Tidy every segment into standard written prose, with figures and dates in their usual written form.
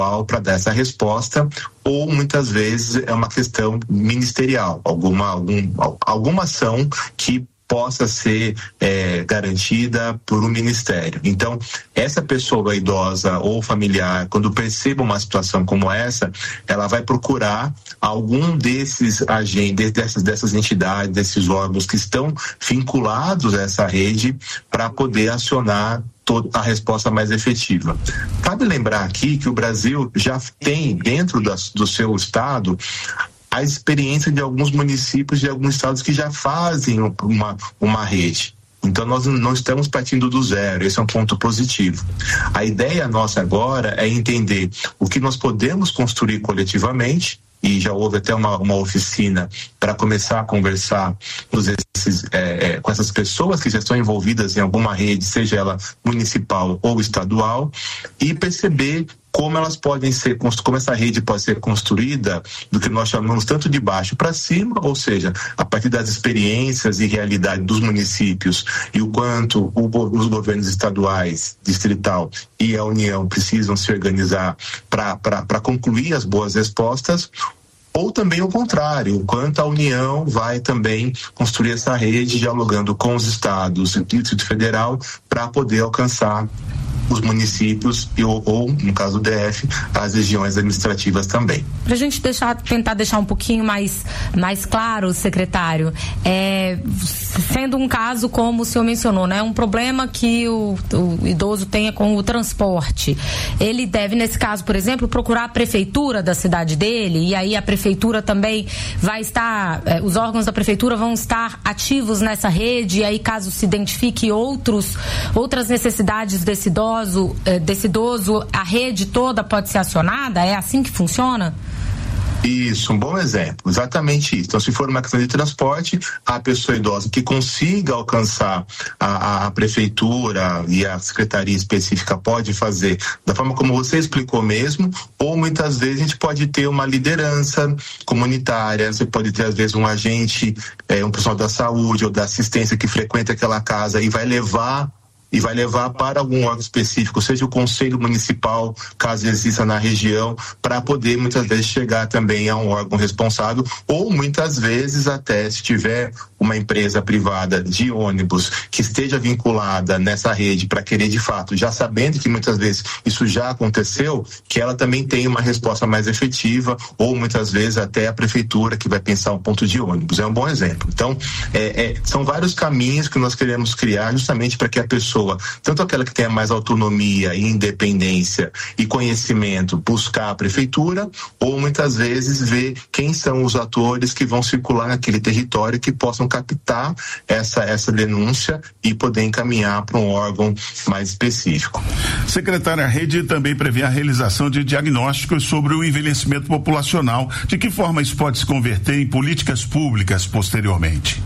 para dar essa resposta, ou muitas vezes é uma questão ministerial, alguma ação que possa ser garantida por um ministério. Então, essa pessoa idosa ou familiar, quando perceba uma situação como essa, ela vai procurar algum desses agentes, dessas entidades, desses órgãos que estão vinculados a essa rede para poder acionar a resposta mais efetiva. Cabe lembrar aqui que o Brasil já tem dentro do seu estado a experiência de alguns municípios de alguns estados que já fazem uma rede. Então nós não estamos partindo do zero, esse é um ponto positivo. A ideia nossa agora é entender o que nós podemos construir coletivamente, e já houve até uma oficina para começar a conversar com essas pessoas que já estão envolvidas em alguma rede, seja ela municipal ou estadual, e perceber como elas podem ser, como essa rede pode ser construída do que nós chamamos tanto de baixo para cima, ou seja, a partir das experiências e realidade dos municípios e o quanto os governos estaduais, distrital e a União precisam se organizar para concluir as boas respostas, ou também o contrário, o quanto a União vai também construir essa rede dialogando com os estados e o Distrito Federal para poder alcançar os municípios ou, no caso do DF, as regiões administrativas também. Para a gente tentar deixar um pouquinho mais claro, secretário, sendo um caso como o senhor mencionou, né, um problema que o idoso tenha com o transporte, ele deve, nesse caso, por exemplo, procurar a prefeitura da cidade dele, e aí a prefeitura também vai estar, os órgãos da prefeitura vão estar ativos nessa rede, e aí caso se identifique outras necessidades desse idoso, a rede toda pode ser acionada? É assim que funciona? Isso, um bom exemplo, exatamente isso. Então, se for uma questão de transporte, a pessoa idosa que consiga alcançar a prefeitura e a secretaria específica pode fazer da forma como você explicou mesmo, ou muitas vezes a gente pode ter uma liderança comunitária, você pode ter às vezes um agente, um pessoal da saúde ou da assistência que frequenta aquela casa e vai levar para algum órgão específico, seja o conselho municipal, caso exista na região, para poder muitas vezes chegar também a um órgão responsável, ou muitas vezes até se tiver uma empresa privada de ônibus que esteja vinculada nessa rede para querer de fato, já sabendo que muitas vezes isso já aconteceu, que ela também tenha uma resposta mais efetiva, ou muitas vezes até a prefeitura que vai pensar um ponto de ônibus. É um bom exemplo. Então, são vários caminhos que nós queremos criar justamente para que a pessoa, tanto aquela que tenha mais autonomia e independência e conhecimento, buscar a prefeitura, ou muitas vezes ver quem são os atores que vão circular naquele território que possam captar essa denúncia e poder encaminhar para um órgão mais específico. Secretária, a rede também prevê a realização de diagnósticos sobre o envelhecimento populacional. De que forma isso pode se converter em políticas públicas posteriormente?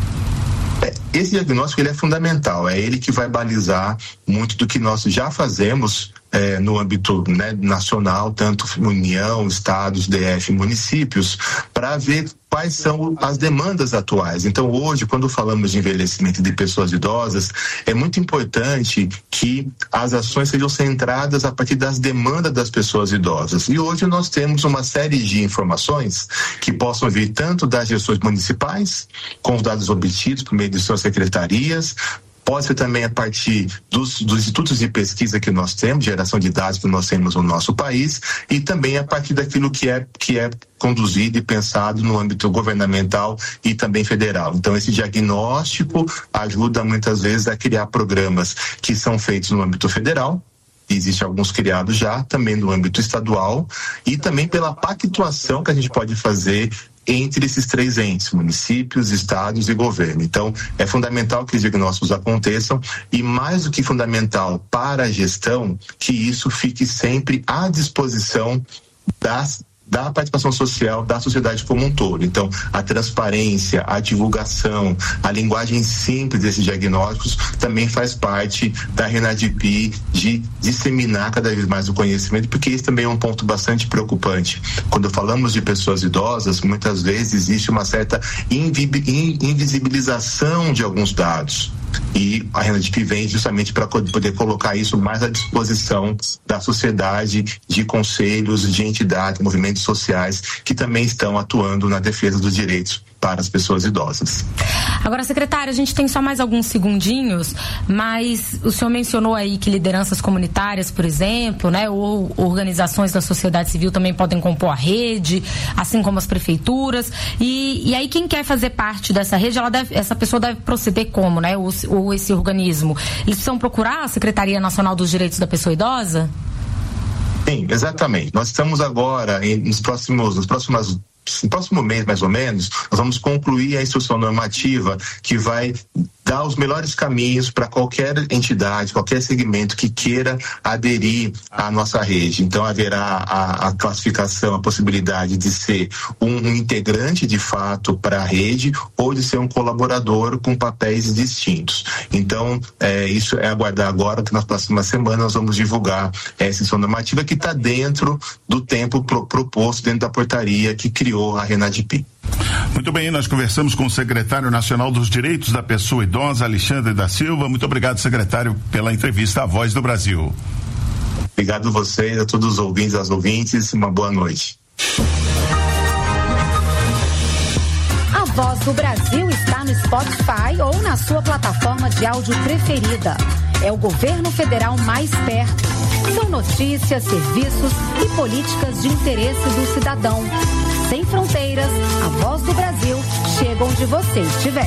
Esse diagnóstico ele é fundamental, é ele que vai balizar muito do que nós já fazemos no âmbito, né, nacional, tanto União, estados, DF, municípios, para ver quais são as demandas atuais. Então, hoje, quando falamos de envelhecimento de pessoas idosas, é muito importante que as ações sejam centradas a partir das demandas das pessoas idosas. E hoje nós temos uma série de informações que possam vir tanto das gestões municipais, com os dados obtidos por meio de suas secretarias, pode ser também a partir dos institutos de pesquisa que nós temos, geração de dados que nós temos no nosso país, e também a partir daquilo que é conduzido e pensado no âmbito governamental e também federal. Então, esse diagnóstico ajuda muitas vezes a criar programas que são feitos no âmbito federal. Existem alguns criados já, também no âmbito estadual, e também pela pactuação que a gente pode fazer entre esses três entes, municípios, estados e governo. Então, é fundamental que os diagnósticos aconteçam e, mais do que fundamental para a gestão, que isso fique sempre à disposição da participação social da sociedade como um todo. Então, a transparência, a divulgação, a linguagem simples desses diagnósticos também faz parte da Renadip de disseminar cada vez mais o conhecimento, porque esse também é um ponto bastante preocupante. Quando falamos de pessoas idosas, muitas vezes existe uma certa invisibilização de alguns dados. E a RENADIP vem justamente para poder colocar isso mais à disposição da sociedade, de conselhos, de entidades, movimentos sociais que também estão atuando na defesa dos direitos para as pessoas idosas. Agora, secretário, a gente tem só mais alguns segundinhos, mas o senhor mencionou aí que lideranças comunitárias, por exemplo, né, ou organizações da sociedade civil também podem compor a rede, assim como as prefeituras, e aí quem quer fazer parte dessa rede, essa pessoa deve proceder como, né, ou esse organismo? Eles precisam procurar a Secretaria Nacional dos Direitos da Pessoa Idosa? Sim, exatamente. Nós estamos agora, no próximo mês, mais ou menos, nós vamos concluir a instrução normativa que vai dar os melhores caminhos para qualquer entidade, qualquer segmento que queira aderir à nossa rede. Então, haverá a classificação, a possibilidade de ser um integrante de fato para a rede ou de ser um colaborador com papéis distintos. Então, isso é aguardar agora, que nas próximas semanas nós vamos divulgar essa instrução normativa que está dentro do tempo proposto, dentro da portaria que criou a RENADIP. Muito bem, nós conversamos com o secretário nacional dos Direitos da Pessoa Idosa, Alexandre da Silva. Muito obrigado, secretário, pela entrevista à Voz do Brasil. Obrigado a vocês, a todos os ouvintes, as ouvintes, uma boa noite. A Voz do Brasil está no Spotify ou na sua plataforma de áudio preferida. É o governo federal mais perto. São notícias, serviços e políticas de interesse do cidadão. Sem fronteiras, a Voz do Brasil chega onde você estiver.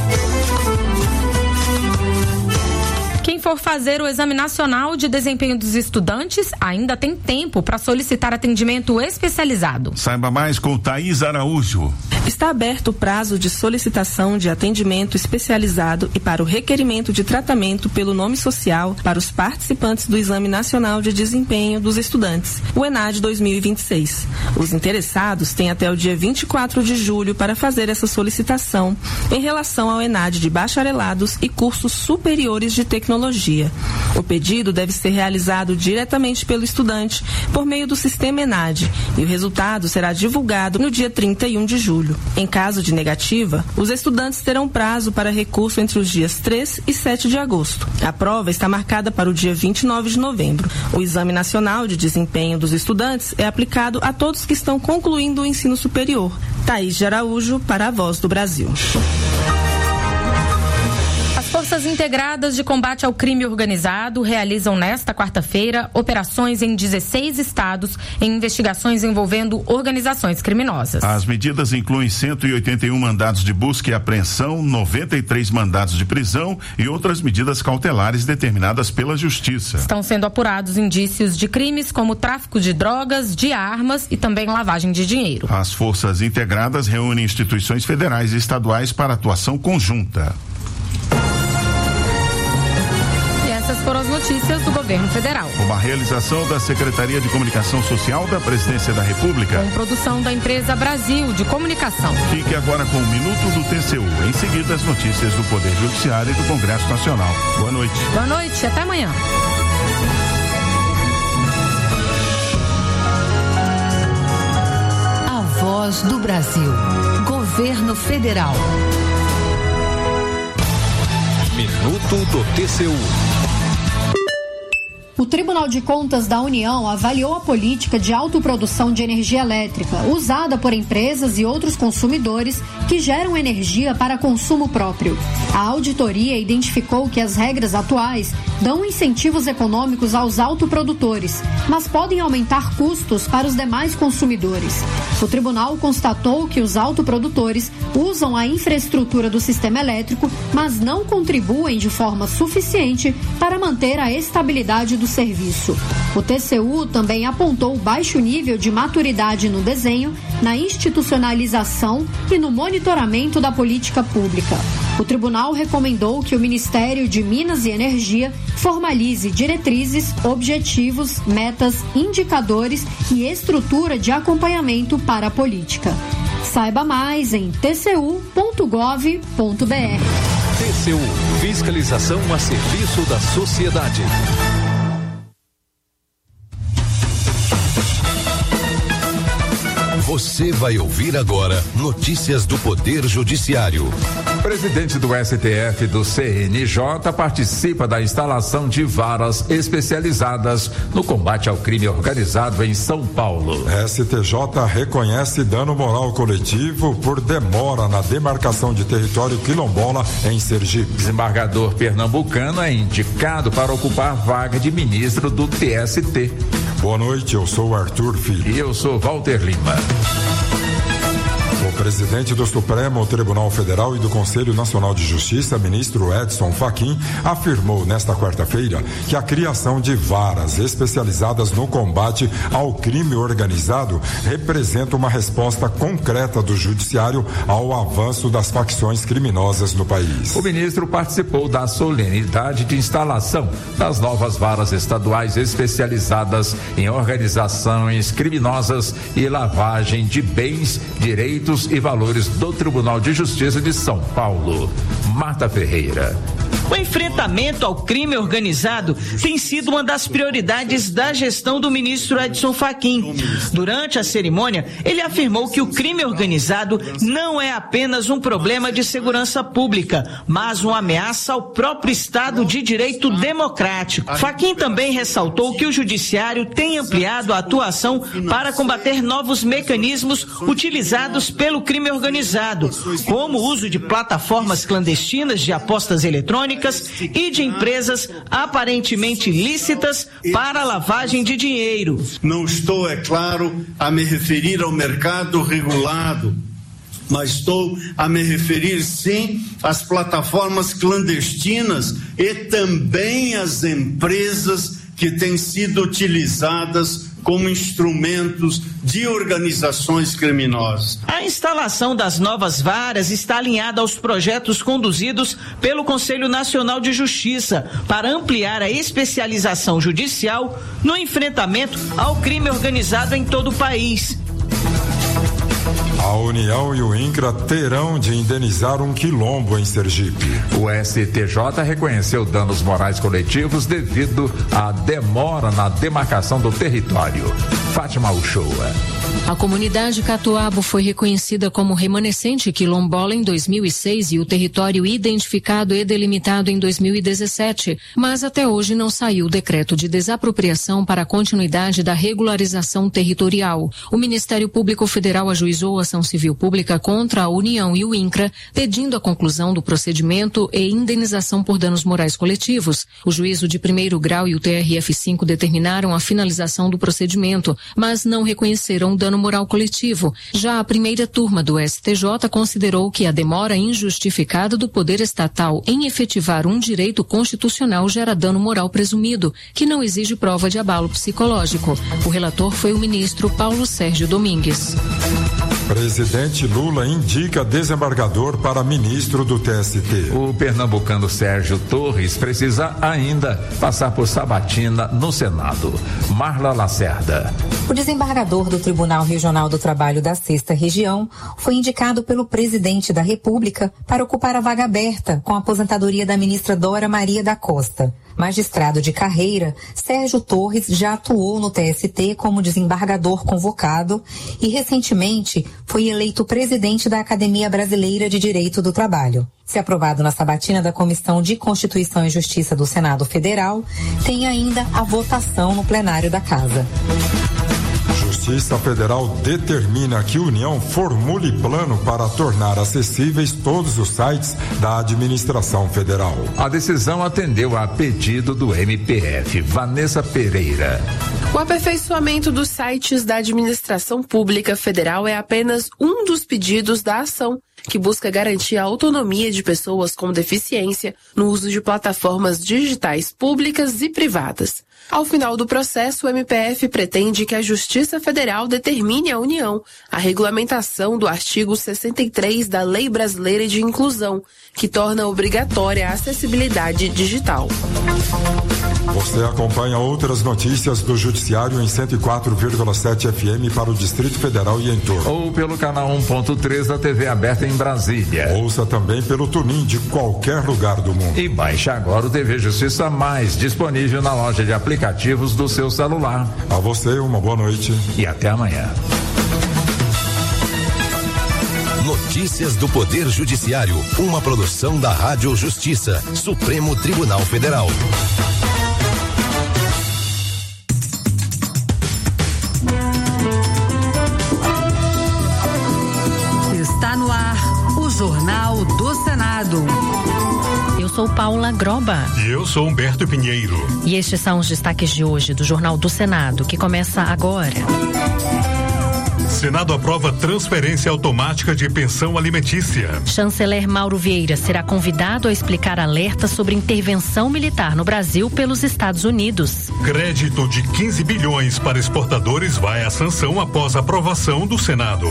Quem for fazer o Exame Nacional de Desempenho dos Estudantes ainda tem tempo para solicitar atendimento especializado. Saiba mais com Thaís Araújo. Está aberto o prazo de solicitação de atendimento especializado e para o requerimento de tratamento pelo nome social para os participantes do Exame Nacional de Desempenho dos Estudantes, o ENAD 2026. Os interessados têm até o dia 24 de julho para fazer essa solicitação em relação ao ENAD de bacharelados e cursos superiores de tecnologia. O pedido deve ser realizado diretamente pelo estudante por meio do sistema ENAD e o resultado será divulgado no dia 31 de julho. Em caso de negativa, os estudantes terão prazo para recurso entre os dias 3 e 7 de agosto. A prova está marcada para o dia 29 de novembro. O Exame Nacional de Desempenho dos Estudantes é aplicado a todos que estão concluindo o ensino superior. Thaís de Araújo, para a Voz do Brasil. Forças Integradas de Combate ao Crime Organizado realizam nesta quarta-feira operações em 16 estados em investigações envolvendo organizações criminosas. As medidas incluem 181 mandados de busca e apreensão, 93 mandados de prisão e outras medidas cautelares determinadas pela Justiça. Estão sendo apurados indícios de crimes como tráfico de drogas, de armas e também lavagem de dinheiro. As Forças Integradas reúnem instituições federais e estaduais para atuação conjunta. Essas foram as notícias do governo federal. Uma realização da Secretaria de Comunicação Social da Presidência da República. Com produção da empresa Brasil de Comunicação. Fique agora com o Minuto do TCU. Em seguida, as notícias do Poder Judiciário e do Congresso Nacional. Boa noite. Boa noite, até amanhã. A Voz do Brasil. Governo Federal. Minuto do TCU. O Tribunal de Contas da União avaliou a política de autoprodução de energia elétrica usada por empresas e outros consumidores que geram energia para consumo próprio. A auditoria identificou que as regras atuais dão incentivos econômicos aos autoprodutores, mas podem aumentar custos para os demais consumidores. O tribunal constatou que os autoprodutores usam a infraestrutura do sistema elétrico, mas não contribuem de forma suficiente para manter a estabilidade do serviço. O TCU também apontou baixo nível de maturidade no desenho, na institucionalização e no monitoramento da política pública. O tribunal recomendou que o Ministério de Minas e Energia formalize diretrizes, objetivos, metas, indicadores e estrutura de acompanhamento para a política. Saiba mais em tcu.gov.br. TCU, fiscalização a serviço da sociedade. Você vai ouvir agora notícias do Poder Judiciário. O presidente do STF do CNJ participa da instalação de varas especializadas no combate ao crime organizado em São Paulo. STJ reconhece dano moral coletivo por demora na demarcação de território quilombola em Sergipe. Desembargador pernambucano é indicado para ocupar vaga de ministro do TST. Boa noite, eu sou Arthur Filho. E eu sou Walter Lima. O presidente do Supremo Tribunal Federal e do Conselho Nacional de Justiça, ministro Edson Fachin, afirmou nesta quarta-feira que a criação de varas especializadas no combate ao crime organizado representa uma resposta concreta do judiciário ao avanço das facções criminosas no país. O ministro participou da solenidade de instalação das novas varas estaduais especializadas em organizações criminosas e lavagem de bens, direitos e valores do Tribunal de Justiça de São Paulo. Marta Ferreira. O enfrentamento ao crime organizado tem sido uma das prioridades da gestão do ministro Edson Fachin. Durante a cerimônia, ele afirmou que o crime organizado não é apenas um problema de segurança pública, mas uma ameaça ao próprio Estado de Direito democrático. Fachin também ressaltou que o judiciário tem ampliado a atuação para combater novos mecanismos utilizados pelo crime organizado, como o uso de plataformas clandestinas de apostas eletrônicas e de empresas aparentemente lícitas para a lavagem de dinheiro. Não estou, é claro, a me referir ao mercado regulado, mas estou a me referir, sim, às plataformas clandestinas e também às empresas que têm sido utilizadas como instrumentos de organizações criminosas. A instalação das novas varas está alinhada aos projetos conduzidos pelo Conselho Nacional de Justiça para ampliar a especialização judicial no enfrentamento ao crime organizado em todo o país. A União e o INCRA terão de indenizar um quilombo em Sergipe. O STJ reconheceu danos morais coletivos devido à demora na demarcação do território. Fátima Uchoa. A comunidade Catuabo foi reconhecida como remanescente quilombola em 2006 e o território identificado e delimitado em 2017, mas até hoje não saiu o decreto de desapropriação para a continuidade da regularização territorial. O Ministério Público Federal ajuizou ação civil pública contra a União e o INCRA, pedindo a conclusão do procedimento e indenização por danos morais coletivos. O juízo de primeiro grau e o TRF5 determinaram a finalização do procedimento, mas não reconheceram dano moral coletivo. Já a primeira turma do STJ considerou que a demora injustificada do poder estatal em efetivar um direito constitucional gera dano moral presumido, que não exige prova de abalo psicológico. O relator foi o ministro Paulo Sérgio Domingues. Presidente Lula indica desembargador para ministro do TST. O pernambucano Sérgio Torres precisa ainda passar por sabatina no Senado. Marla Lacerda. O desembargador do Tribunal Regional do Trabalho da 6ª Região foi indicado pelo presidente da República para ocupar a vaga aberta com a aposentadoria da ministra Dora Maria da Costa. Magistrado de carreira, Sérgio Torres já atuou no TST como desembargador convocado e, recentemente, foi eleito presidente da Academia Brasileira de Direito do Trabalho. Se aprovado na sabatina da Comissão de Constituição e Justiça do Senado Federal, tem ainda a votação no plenário da Casa. Justiça Federal determina que a União formule plano para tornar acessíveis todos os sites da administração federal. A decisão atendeu a pedido do MPF. Vanessa Pereira. O aperfeiçoamento dos sites da administração pública federal é apenas um dos pedidos da ação, que busca garantir a autonomia de pessoas com deficiência no uso de plataformas digitais públicas e privadas. Ao final do processo, o MPF pretende que a Justiça Federal determine à União a regulamentação do artigo 63 da Lei Brasileira de Inclusão, que torna obrigatória a acessibilidade digital. Você acompanha outras notícias do Judiciário em 104,7 FM para o Distrito Federal e em torno. Ou pelo canal 1.3 da TV aberta em Brasília. Ouça também pelo TuneIn de qualquer lugar do mundo. E baixe agora o TV Justiça Mais, disponível na loja de aplicativos do seu celular. A você, uma boa noite. E até amanhã. Notícias do Poder Judiciário, uma produção da Rádio Justiça, Supremo Tribunal Federal. Está no ar o Jornal do Senado. Eu sou Paula Groba. E eu sou Humberto Pinheiro. E estes são os destaques de hoje do Jornal do Senado, que começa agora. Senado aprova transferência automática de pensão alimentícia. Chanceler Mauro Vieira será convidado a explicar alertas sobre intervenção militar no Brasil pelos Estados Unidos. Crédito de 15 bilhões para exportadores vai à sanção após aprovação do Senado.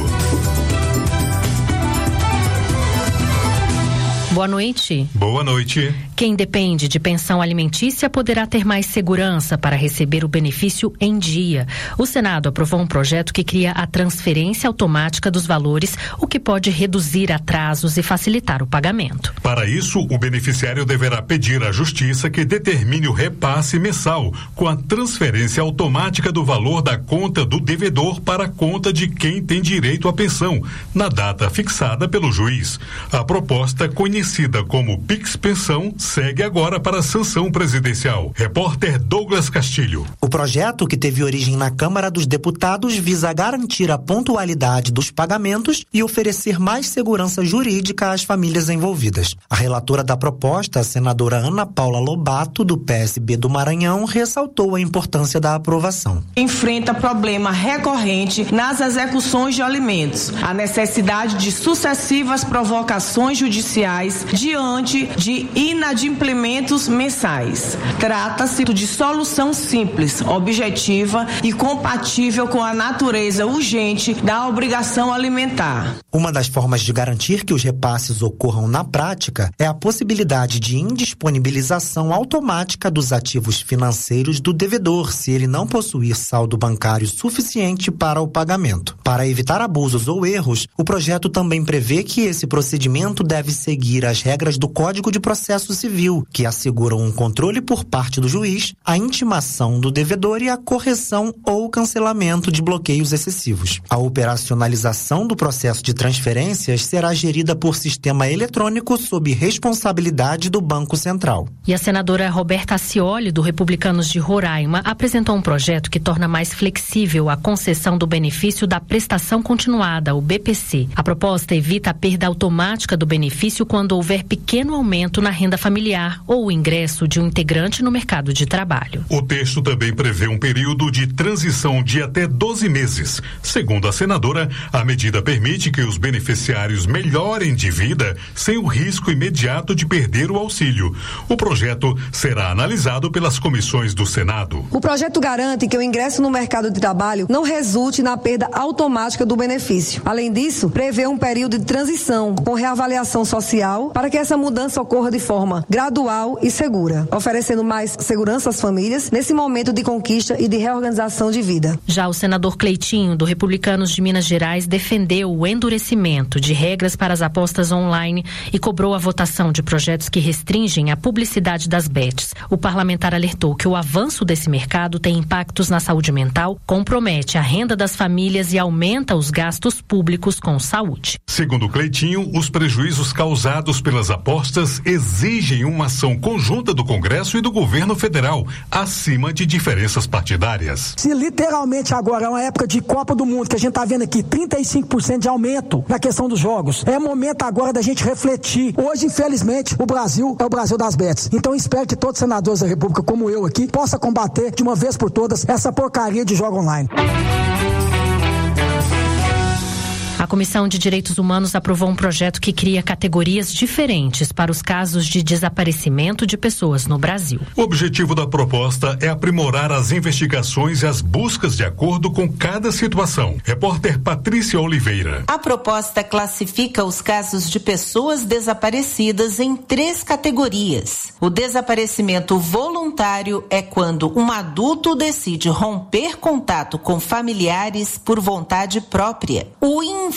Boa noite. Boa noite. Quem depende de pensão alimentícia poderá ter mais segurança para receber o benefício em dia. O Senado aprovou um projeto que cria a transferência automática dos valores, o que pode reduzir atrasos e facilitar o pagamento. Para isso, o beneficiário deverá pedir à Justiça que determine o repasse mensal, com a transferência automática do valor da conta do devedor para a conta de quem tem direito à pensão, na data fixada pelo juiz. A proposta, conhecida como Pix Pensão, segue agora para a sanção presidencial. Repórter Douglas Castilho. O projeto, que teve origem na Câmara dos Deputados, visa garantir a pontualidade dos pagamentos e oferecer mais segurança jurídica às famílias envolvidas. A relatora da proposta, a senadora Ana Paula Lobato, do PSB do Maranhão, ressaltou a importância da aprovação. Enfrenta problema recorrente nas execuções de alimentos, a necessidade de sucessivas provocações judiciais diante de inadimplementos mensais. Trata-se de solução simples, objetiva e compatível com a natureza urgente da obrigação alimentar. Uma das formas de garantir que os repasses ocorram na prática é a possibilidade de indisponibilização automática dos ativos financeiros do devedor, se ele não possuir saldo bancário suficiente para o pagamento. Para evitar abusos ou erros, o projeto também prevê que esse procedimento deve seguir as regras do Código de Processo Civil, que asseguram um controle por parte do juiz, a intimação do devedor e a correção ou cancelamento de bloqueios excessivos. A operacionalização do processo de transferências será gerida por sistema eletrônico sob responsabilidade do Banco Central. E a senadora Roberta Acioli, do Republicanos de Roraima, apresentou um projeto que torna mais flexível a concessão do benefício da prestação continuada, o BPC. A proposta evita a perda automática do benefício quando houver pequeno aumento na renda familiar ou o ingresso de um integrante no mercado de trabalho. O texto também prevê um período de transição de até 12 meses. Segundo a senadora, a medida permite que os beneficiários melhorem de vida sem o risco imediato de perder o auxílio. O projeto será analisado pelas comissões do Senado. O projeto garante que o ingresso no mercado de trabalho não resulte na perda automática do benefício. Além disso, prevê um período de transição com reavaliação social para que essa mudança ocorra de forma gradual e segura, oferecendo mais segurança às famílias nesse momento de conquista e de reorganização de vida. Já o senador Cleitinho, do Republicanos de Minas Gerais, defendeu o endurecimento de regras para as apostas online e cobrou a votação de projetos que restringem a publicidade das bets. O parlamentar alertou que o avanço desse mercado tem impactos na saúde mental, compromete a renda das famílias e aumenta os gastos públicos com saúde. Segundo Cleitinho, os prejuízos causados pelas apostas exigem uma ação conjunta do Congresso e do governo federal, acima de diferenças partidárias. Se literalmente agora é uma época de Copa do Mundo, que a gente está vendo aqui 35% de aumento na questão dos jogos, é momento agora da gente refletir. Hoje, infelizmente, o Brasil é o Brasil das bets. Então, espero que todos os senadores da República, como eu aqui, possam combater de uma vez por todas essa porcaria de jogo online. A Comissão de Direitos Humanos aprovou um projeto que cria categorias diferentes para os casos de desaparecimento de pessoas no Brasil. O objetivo da proposta é aprimorar as investigações e as buscas de acordo com cada situação. Repórter Patrícia Oliveira. A proposta classifica os casos de pessoas desaparecidas em 3 categorias. O desaparecimento voluntário é quando um adulto decide romper contato com familiares por vontade própria. O involuntário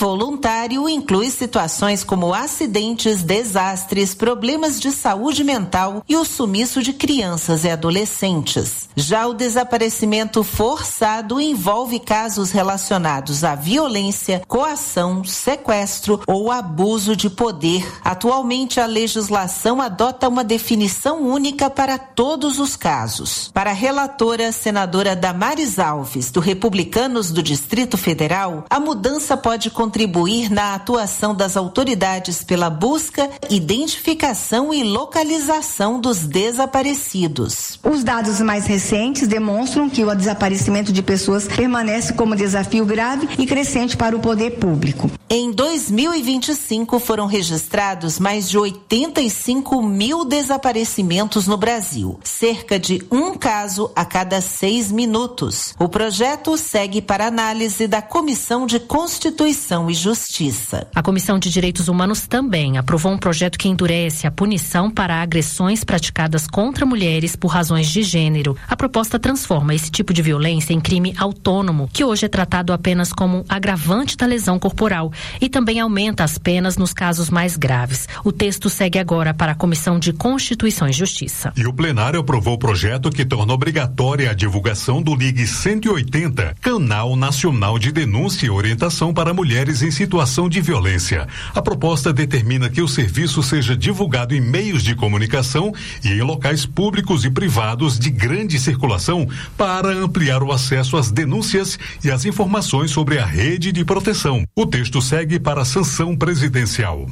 Involuntário inclui situações como acidentes, desastres, problemas de saúde mental e o sumiço de crianças e adolescentes. Já o desaparecimento forçado envolve casos relacionados à violência, coação, sequestro ou abuso de poder. Atualmente, a legislação adota uma definição única para todos os casos. Para a relatora, senadora Damares Alves, do Republicanos do Distrito Federal, a mudança pode contribuir na atuação das autoridades pela busca, identificação e localização dos desaparecidos. Os dados mais recentes demonstram que o desaparecimento de pessoas permanece como desafio grave e crescente para o poder público. Em 2025, foram registrados mais de 85 mil desaparecimentos no Brasil, cerca de um caso a cada 6 minutos. O projeto segue para análise da Comissão de Constituição e Justiça. A Comissão de Direitos Humanos também aprovou um projeto que endurece a punição para agressões praticadas contra mulheres por razões de gênero. A proposta transforma esse tipo de violência em crime autônomo, que hoje é tratado apenas como agravante da lesão corporal, e também aumenta as penas nos casos mais graves. O texto segue agora para a Comissão de Constituição e Justiça. E o plenário aprovou o projeto que torna obrigatória a divulgação do Ligue 180, Canal Nacional de Denúncia e Orientação para Mulheres em Situação de Violência. A proposta determina que o serviço seja divulgado em meios de comunicação e em locais públicos e privados de grande circulação para ampliar o acesso às denúncias e às informações sobre a rede de proteção. O texto segue para a sanção presidencial.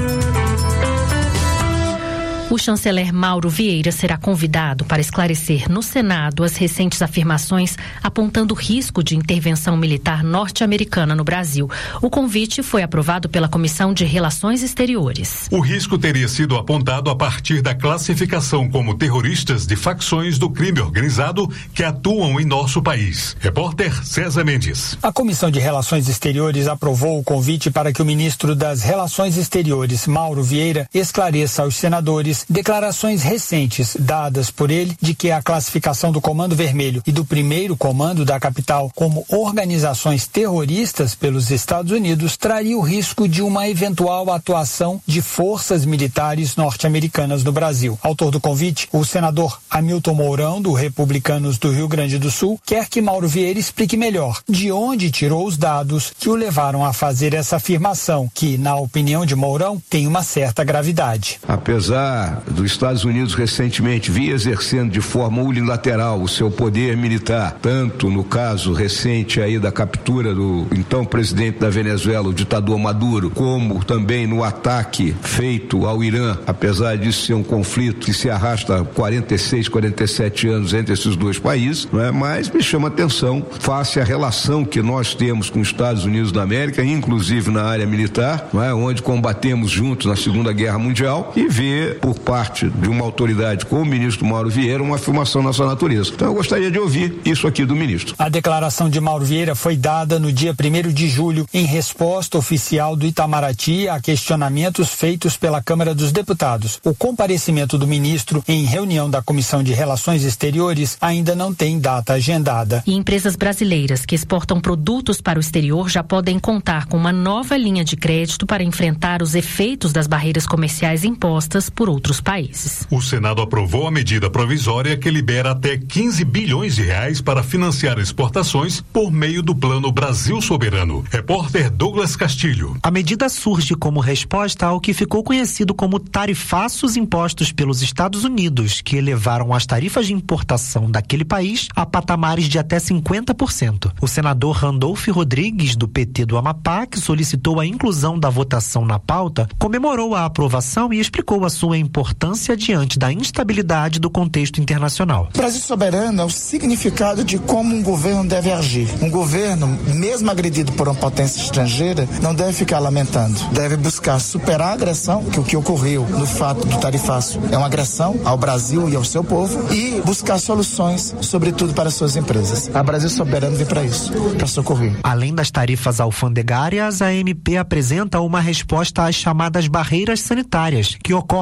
O chanceler Mauro Vieira será convidado para esclarecer no Senado as recentes afirmações apontando o risco de intervenção militar norte-americana no Brasil. O convite foi aprovado pela Comissão de Relações Exteriores. O risco teria sido apontado a partir da classificação como terroristas de facções do crime organizado que atuam em nosso país. Repórter César Mendes. A Comissão de Relações Exteriores aprovou o convite para que o ministro das Relações Exteriores, Mauro Vieira, esclareça aos senadores declarações recentes dadas por ele de que a classificação do Comando Vermelho e do Primeiro Comando da capital como organizações terroristas pelos Estados Unidos traria o risco de uma eventual atuação de forças militares norte-americanas no Brasil. Autor do convite, o senador Hamilton Mourão, do Republicanos do Rio Grande do Sul, quer que Mauro Vieira explique melhor de onde tirou os dados que o levaram a fazer essa afirmação, que, na opinião de Mourão, tem uma certa gravidade. Apesar dos Estados Unidos recentemente vir exercendo de forma unilateral o seu poder militar, tanto no caso recente aí da captura do então presidente da Venezuela, o ditador Maduro, como também no ataque feito ao Irã, apesar disso ser um conflito que se arrasta há 46, 47 anos entre esses dois países, não é? Mas me chama a atenção face à relação que nós temos com os Estados Unidos da América, inclusive na área militar, não é? Onde combatemos juntos na Segunda Guerra Mundial, e ver por parte de uma autoridade como o ministro Mauro Vieira uma afirmação nessa natureza. Então eu gostaria de ouvir isso aqui do ministro. A declaração de Mauro Vieira foi dada no dia 1º de julho em resposta oficial do Itamaraty a questionamentos feitos pela Câmara dos Deputados. O comparecimento do ministro em reunião da Comissão de Relações Exteriores ainda não tem data agendada. E empresas brasileiras que exportam produtos para o exterior já podem contar com uma nova linha de crédito para enfrentar os efeitos das barreiras comerciais impostas por outros países. O Senado aprovou a medida provisória que libera até 15 bilhões de reais para financiar exportações por meio do Plano Brasil Soberano. Repórter Douglas Castilho. A medida surge como resposta ao que ficou conhecido como tarifaços impostos pelos Estados Unidos, que elevaram as tarifas de importação daquele país a patamares de até 50%. O senador Randolph Rodrigues, do PT do Amapá, que solicitou a inclusão da votação na pauta, comemorou a aprovação e explicou a sua importância diante da instabilidade do contexto internacional. Brasil soberano é o significado de como um governo deve agir. Um governo, mesmo agredido por uma potência estrangeira, não deve ficar lamentando. Deve buscar superar a agressão, que o que ocorreu no fato do tarifaço é uma agressão ao Brasil e ao seu povo, e buscar soluções, sobretudo para suas empresas. A Brasil soberano vem para isso, para socorrer. Além das tarifas alfandegárias, a MP apresenta uma resposta às chamadas barreiras sanitárias, que ocorrem por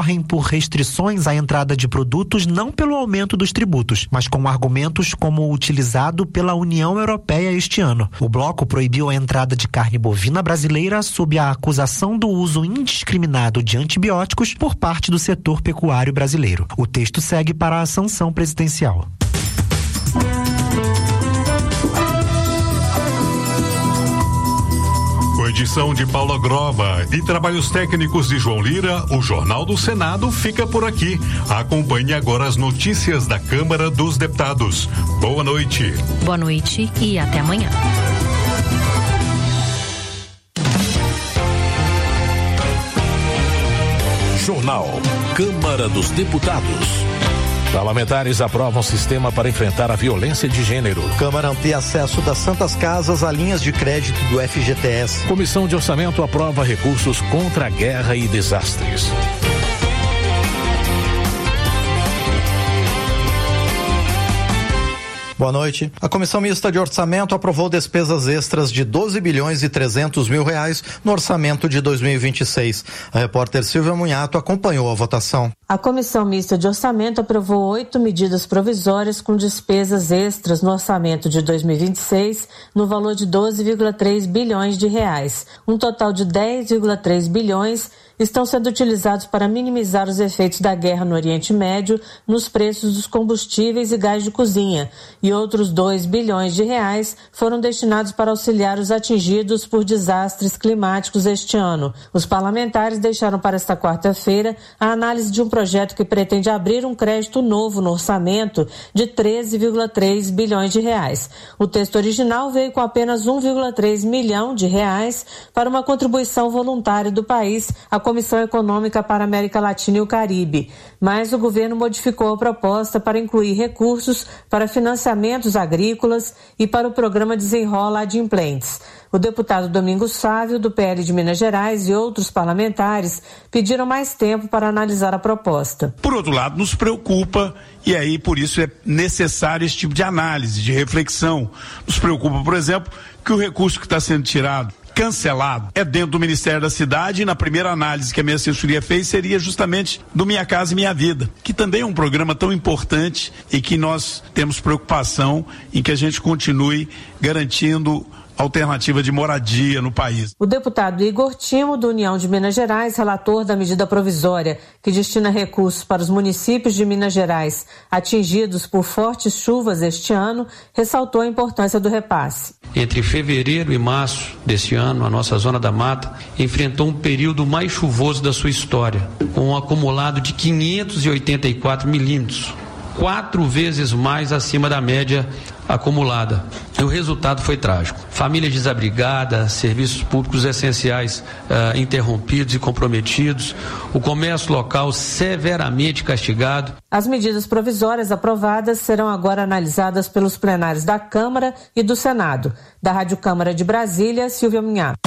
restrições à entrada de produtos não pelo aumento dos tributos, mas com argumentos como o utilizado pela União Europeia este ano. O bloco proibiu a entrada de carne bovina brasileira sob a acusação do uso indiscriminado de antibióticos por parte do setor pecuário brasileiro. O texto segue para a sanção presidencial. Com edição de Paula Groba e trabalhos técnicos de João Lira, o Jornal do Senado fica por aqui. Acompanhe agora as notícias da Câmara dos Deputados. Boa noite. Boa noite e até amanhã. Jornal Câmara dos Deputados. Parlamentares aprovam sistema para enfrentar a violência de gênero. Câmara amplia acesso das Santas Casas a linhas de crédito do FGTS. Comissão de Orçamento aprova recursos contra a guerra e desastres. Boa noite. A Comissão Mista de Orçamento aprovou despesas extras de 12 bilhões e 300 mil reais no orçamento de 2026. A repórter Silvia Munhato acompanhou a votação. A Comissão Mista de Orçamento aprovou 8 medidas provisórias com despesas extras no orçamento de 2026 no valor de 12,3 bilhões de reais. Um total de 10,3 bilhões estão sendo utilizados para minimizar os efeitos da guerra no Oriente Médio nos preços dos combustíveis e gás de cozinha, e outros 2 bilhões de reais foram destinados para auxiliar os atingidos por desastres climáticos este ano. Os parlamentares deixaram para esta quarta-feira a análise de um projeto que pretende abrir um crédito novo no orçamento de 13,3 bilhões de reais. O texto original veio com apenas 1,3 milhão de reais para uma contribuição voluntária do país à Comissão Econômica para a América Latina e o Caribe, mas o governo modificou a proposta para incluir recursos para financiamentos agrícolas e para o programa Desenrola Adimplentes. O deputado Domingos Sávio, do PL de Minas Gerais, e outros parlamentares pediram mais tempo para analisar a proposta. Por outro lado, nos preocupa, e aí por isso é necessário esse tipo de análise, de reflexão. Nos preocupa, por exemplo, que o recurso que está sendo tirado, cancelado, é dentro do Ministério da Cidade, e na primeira análise que a minha assessoria fez seria justamente do Minha Casa e Minha Vida, que também é um programa tão importante e que nós temos preocupação em que a gente continue garantindo alternativa de moradia no país. O deputado Igor Timo, do União de Minas Gerais, relator da medida provisória que destina recursos para os municípios de Minas Gerais atingidos por fortes chuvas este ano, ressaltou a importância do repasse. Entre fevereiro e março deste ano, a nossa Zona da Mata enfrentou um período mais chuvoso da sua história, com um acumulado de 584 milímetros, 4 vezes mais acima da média acumulada. E o resultado foi trágico. Família desabrigada, serviços públicos essenciais interrompidos e comprometidos, o comércio local severamente castigado. As medidas provisórias aprovadas serão agora analisadas pelos plenários da Câmara e do Senado. Da Rádio Câmara de Brasília, Silvia Munhato.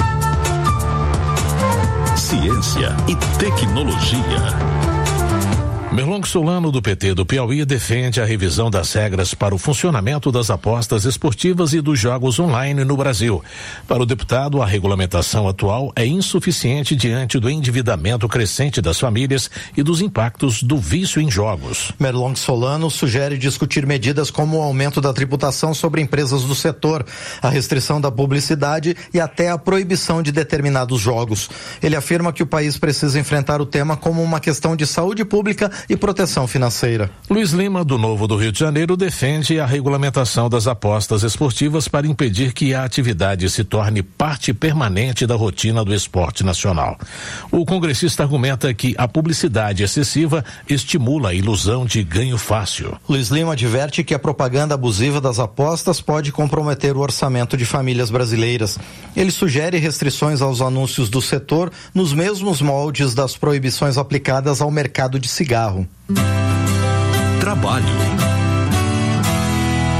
Ciência e tecnologia. Merlong Solano, do PT do Piauí, defende a revisão das regras para o funcionamento das apostas esportivas e dos jogos online no Brasil. Para o deputado, a regulamentação atual é insuficiente diante do endividamento crescente das famílias e dos impactos do vício em jogos. Merlong Solano sugere discutir medidas como o aumento da tributação sobre empresas do setor, a restrição da publicidade e até a proibição de determinados jogos. Ele afirma que o país precisa enfrentar o tema como uma questão de saúde pública e proteção financeira. Luiz Lima, do Novo do Rio de Janeiro, defende a regulamentação das apostas esportivas para impedir que a atividade se torne parte permanente da rotina do esporte nacional. O congressista argumenta que a publicidade excessiva estimula a ilusão de ganho fácil. Luiz Lima adverte que a propaganda abusiva das apostas pode comprometer o orçamento de famílias brasileiras. Ele sugere restrições aos anúncios do setor nos mesmos moldes das proibições aplicadas ao mercado de cigarro. Trabalho. Paulão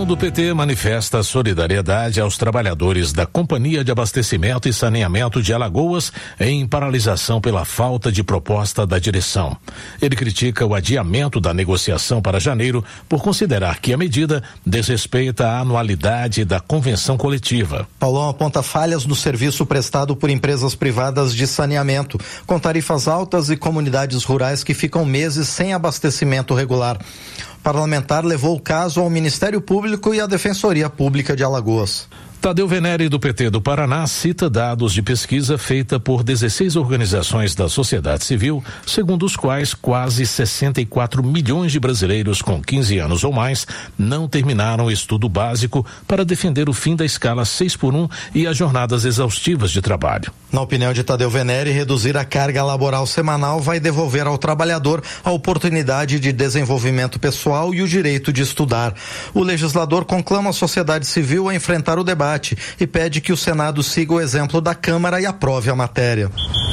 do PT manifesta solidariedade aos trabalhadores da Companhia de Abastecimento e Saneamento de Alagoas em paralisação pela falta de proposta da direção. Ele critica o adiamento da negociação para janeiro por considerar que a medida desrespeita a anualidade da convenção coletiva. Paulão aponta falhas no serviço prestado por empresas privadas de saneamento, com tarifas altas e comunidades rurais que ficam meses sem abastecimento regular. O parlamentar levou o caso ao Ministério Público e à Defensoria Pública de Alagoas. Tadeu Venere, do PT do Paraná, cita dados de pesquisa feita por 16 organizações da sociedade civil, segundo os quais quase 64 milhões de brasileiros com 15 anos ou mais não terminaram o estudo básico para defender o fim da escala 6x1 e as jornadas exaustivas de trabalho. Na opinião de Tadeu Venere, reduzir a carga laboral semanal vai devolver ao trabalhador a oportunidade de desenvolvimento pessoal e o direito de estudar. O legislador conclama a sociedade civil a enfrentar o debate e pede que o Senado siga o exemplo da Câmara e aprove a matéria.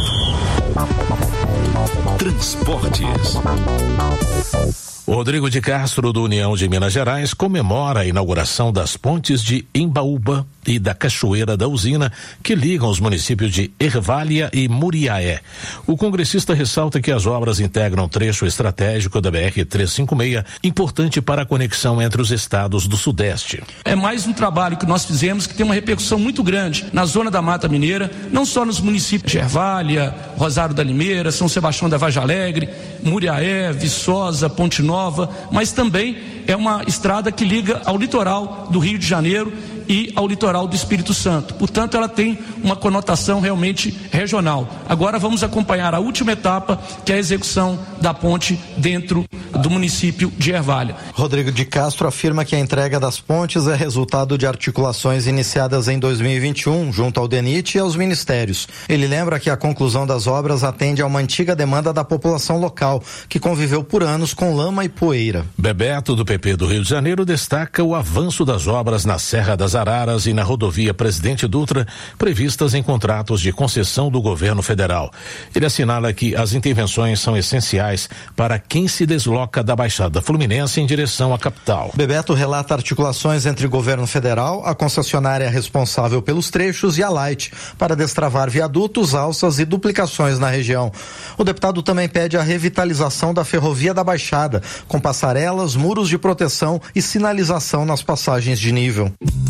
Transportes. Rodrigo de Castro, do União de Minas Gerais, comemora a inauguração das pontes de Embaúba e da Cachoeira da Usina, que ligam os municípios de Ervália e Muriaé. O congressista ressalta que as obras integram trecho estratégico da BR-356, importante para a conexão entre os estados do Sudeste. É mais um trabalho que nós fizemos que tem uma repercussão muito grande na zona da Mata Mineira, não só nos municípios de Ervália, Rosário da Limeira, São Sebastião da Vargem Alegre, Muriaé, Viçosa, Ponte Nova, mas também é uma estrada que liga ao litoral do Rio de Janeiro e ao litoral do Espírito Santo. Portanto, ela tem uma conotação realmente regional. Agora vamos acompanhar a última etapa, que é a execução da ponte dentro do município de Ervália. Rodrigo de Castro afirma que a entrega das pontes é resultado de articulações iniciadas em 2021 junto ao DENIT e aos ministérios. Ele lembra que a conclusão das obras atende a uma antiga demanda da população local, que conviveu por anos com lama e poeira. Bebeto, do PP do Rio de Janeiro, destaca o avanço das obras na Serra das Araras e na rodovia Presidente Dutra, previstas em contratos de concessão do governo federal. Ele assinala que as intervenções são essenciais para quem se desloca da Baixada Fluminense em direção à capital. Bebeto relata articulações entre o governo federal, a concessionária responsável pelos trechos e a Light, para destravar viadutos, alças e duplicações na região. O deputado também pede a revitalização da ferrovia da Baixada, com passarelas, muros de proteção e sinalização nas passagens de nível.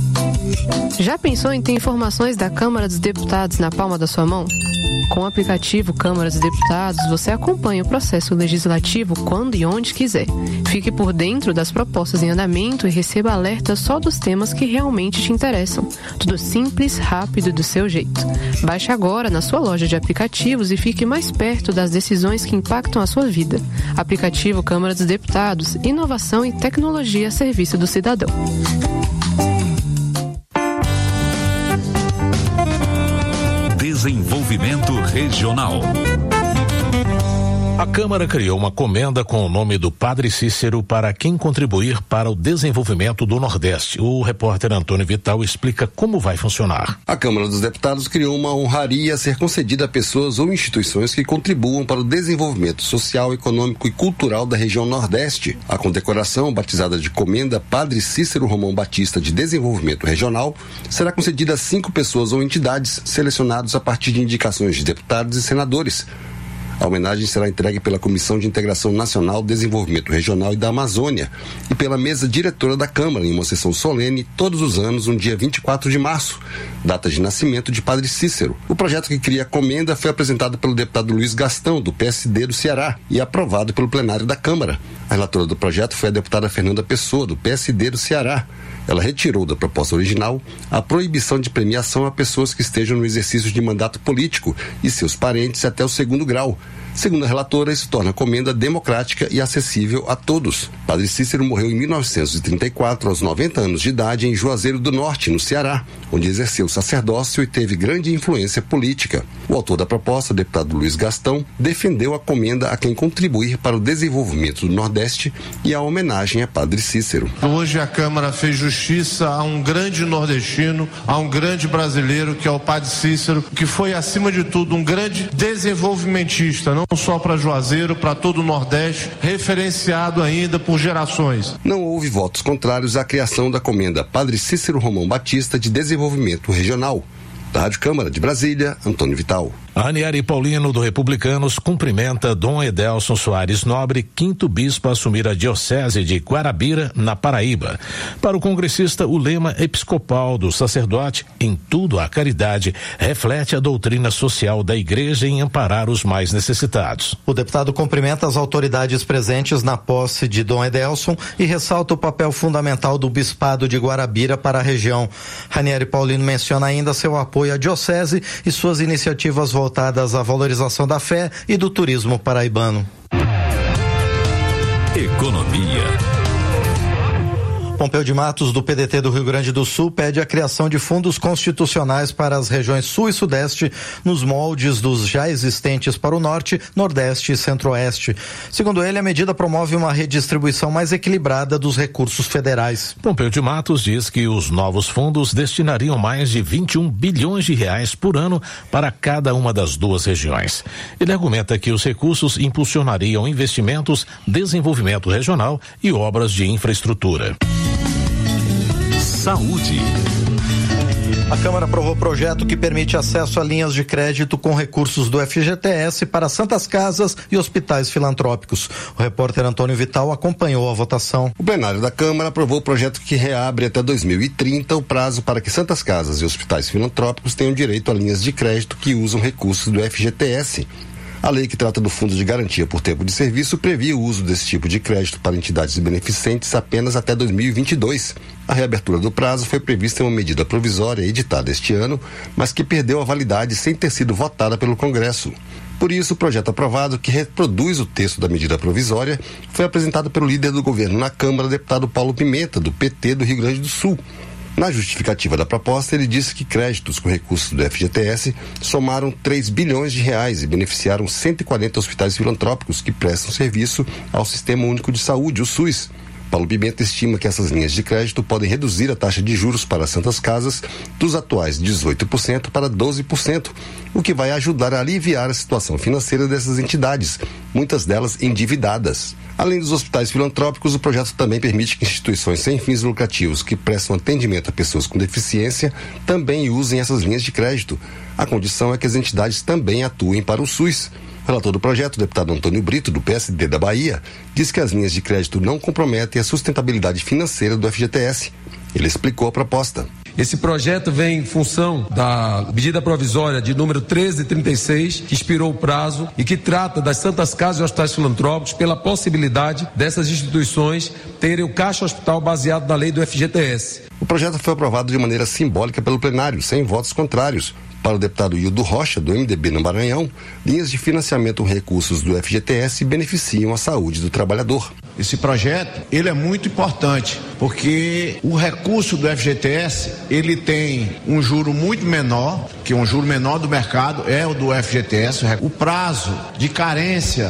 Já pensou em ter informações da Câmara dos Deputados na palma da sua mão? Com o aplicativo Câmara dos Deputados, você acompanha o processo legislativo quando e onde quiser. Fique por dentro das propostas em andamento e receba alertas só dos temas que realmente te interessam. Tudo simples, rápido e do seu jeito. Baixe agora na sua loja de aplicativos e fique mais perto das decisões que impactam a sua vida. Aplicativo Câmara dos Deputados, inovação e tecnologia a serviço do cidadão. Desenvolvimento Regional. A Câmara criou uma comenda com o nome do Padre Cícero para quem contribuir para o desenvolvimento do Nordeste. O repórter Antônio Vital explica como vai funcionar. A Câmara dos Deputados criou uma honraria a ser concedida a pessoas ou instituições que contribuam para o desenvolvimento social, econômico e cultural da região Nordeste. A condecoração, batizada de Comenda Padre Cícero Romão Batista de Desenvolvimento Regional, será concedida a 5 pessoas ou entidades selecionadas a partir de indicações de deputados e senadores. A homenagem será entregue pela Comissão de Integração Nacional, Desenvolvimento Regional e da Amazônia e pela mesa diretora da Câmara em uma sessão solene todos os anos, no dia 24 de março, data de nascimento de Padre Cícero. O projeto que cria a comenda foi apresentado pelo deputado Luiz Gastão, do PSD do Ceará, e aprovado pelo plenário da Câmara. A relatora do projeto foi a deputada Fernanda Pessoa, do PSD do Ceará. Ela retirou da proposta original a proibição de premiação a pessoas que estejam no exercício de mandato político e seus parentes até o 2º grau. Segundo a relatora, isso torna a comenda democrática e acessível a todos. Padre Cícero morreu em 1934, aos 90 anos de idade, em Juazeiro do Norte, no Ceará, onde exerceu sacerdócio e teve grande influência política. O autor da proposta, o deputado Luiz Gastão, defendeu a comenda a quem contribuir para o desenvolvimento do Nordeste e a homenagem a Padre Cícero. Hoje a Câmara fez justiça a um grande nordestino, a um grande brasileiro, que é o Padre Cícero, que foi, acima de tudo, um grande desenvolvimentista. conquista, não só para Juazeiro, para todo o Nordeste, referenciado ainda por gerações. Não houve votos contrários à criação da Comenda Padre Cícero Romão Batista de Desenvolvimento Regional. Da Rádio Câmara de Brasília, Antônio Vital. Aniele Paulino, do Republicanos, cumprimenta Dom Edelson Soares Nobre, quinto bispo a assumir a diocese de Guarabira, na Paraíba. Para o congressista, o lema episcopal do sacerdote, em tudo a caridade, reflete a doutrina social da igreja em amparar os mais necessitados. O deputado cumprimenta as autoridades presentes na posse de Dom Edelson e ressalta o papel fundamental do bispado de Guarabira para a região. Aniele Paulino menciona ainda seu apoio à diocese e suas iniciativas voltadas à valorização da fé e do turismo paraibano. Economia. Pompeu de Matos, do PDT do Rio Grande do Sul, pede a criação de fundos constitucionais para as regiões Sul e Sudeste, nos moldes dos já existentes para o Norte, Nordeste e Centro-Oeste. Segundo ele, a medida promove uma redistribuição mais equilibrada dos recursos federais. Pompeu de Matos diz que os novos fundos destinariam mais de 21 bilhões de reais por ano para cada uma das duas regiões. Ele argumenta que os recursos impulsionariam investimentos, desenvolvimento regional e obras de infraestrutura. Saúde. A Câmara aprovou projeto que permite acesso a linhas de crédito com recursos do FGTS para santas casas e hospitais filantrópicos. O repórter Antônio Vital acompanhou a votação. O plenário da Câmara aprovou o projeto que reabre até 2030 o prazo para que santas casas e hospitais filantrópicos tenham direito a linhas de crédito que usam recursos do FGTS. A lei que trata do Fundo de Garantia por Tempo de Serviço previa o uso desse tipo de crédito para entidades beneficentes apenas até 2022. A reabertura do prazo foi prevista em uma medida provisória editada este ano, mas que perdeu a validade sem ter sido votada pelo Congresso. Por isso, o projeto aprovado, que reproduz o texto da medida provisória, foi apresentado pelo líder do governo na Câmara, deputado Paulo Pimenta, do PT do Rio Grande do Sul. Na justificativa da proposta, ele disse que créditos com recursos do FGTS somaram 3 bilhões de reais e beneficiaram 140 hospitais filantrópicos que prestam serviço ao Sistema Único de Saúde, o SUS. Paulo Pimenta estima que essas linhas de crédito podem reduzir a taxa de juros para santas casas dos atuais 18% para 12%, o que vai ajudar a aliviar a situação financeira dessas entidades, muitas delas endividadas. Além dos hospitais filantrópicos, o projeto também permite que instituições sem fins lucrativos que prestam atendimento a pessoas com deficiência também usem essas linhas de crédito. A condição é que as entidades também atuem para o SUS. O relator do projeto, o deputado Antônio Brito, do PSD da Bahia, diz que as linhas de crédito não comprometem a sustentabilidade financeira do FGTS. Ele explicou a proposta. Esse projeto vem em função da medida provisória de número 1336, que expirou o prazo e que trata das santas casas e hospitais filantrópicos pela possibilidade dessas instituições terem o caixa hospital baseado na lei do FGTS. O projeto foi aprovado de maneira simbólica pelo plenário, sem votos contrários. Para o deputado Hildo Rocha, do MDB no Maranhão, linhas de financiamento com recursos do FGTS beneficiam a saúde do trabalhador. Esse projeto, ele é muito importante, porque o recurso do FGTS, ele tem um juro muito menor, que um juro menor do mercado é o do FGTS. O prazo de carência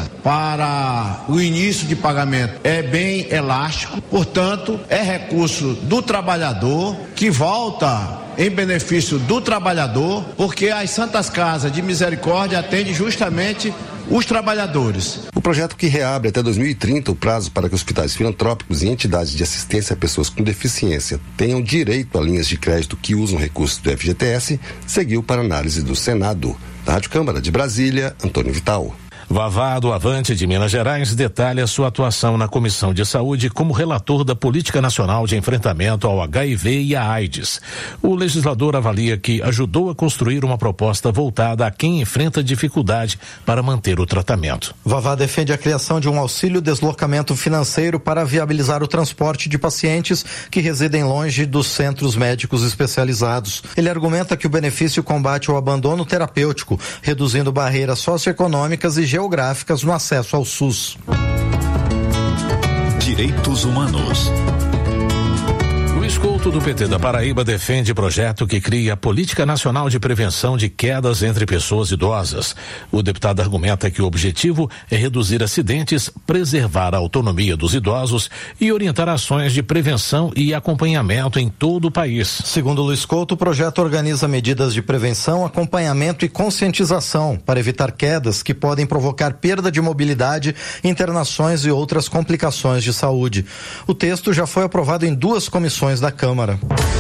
para o início de pagamento é bem elástico, portanto, é recurso do trabalhador que volta em benefício do trabalhador, porque as Santas Casas de Misericórdia atendem justamente os trabalhadores. O projeto, que reabre até 2030 o prazo para que hospitais filantrópicos e entidades de assistência a pessoas com deficiência tenham direito a linhas de crédito que usam recursos do FGTS, seguiu para análise do Senado. Da Rádio Câmara de Brasília, Antônio Vital. Vavá, do Avante de Minas Gerais, detalha sua atuação na Comissão de Saúde como relator da Política Nacional de Enfrentamento ao HIV e à AIDS. O legislador avalia que ajudou a construir uma proposta voltada a quem enfrenta dificuldade para manter o tratamento. Vavá defende a criação de um auxílio deslocamento financeiro para viabilizar o transporte de pacientes que residem longe dos centros médicos especializados. Ele argumenta que o benefício combate o abandono terapêutico, reduzindo barreiras socioeconômicas e geográficas no acesso ao SUS. Direitos Humanos. Luiz Couto Sindicato do PT da Paraíba defende projeto que cria Política Nacional de Prevenção de Quedas entre Pessoas Idosas. O deputado argumenta que o objetivo é reduzir acidentes, preservar a autonomia dos idosos e orientar ações de prevenção e acompanhamento em todo o país. Segundo Luiz Couto, o projeto organiza medidas de prevenção, acompanhamento e conscientização para evitar quedas que podem provocar perda de mobilidade, internações e outras complicações de saúde. O texto já foi aprovado em 2 comissões da Câmara.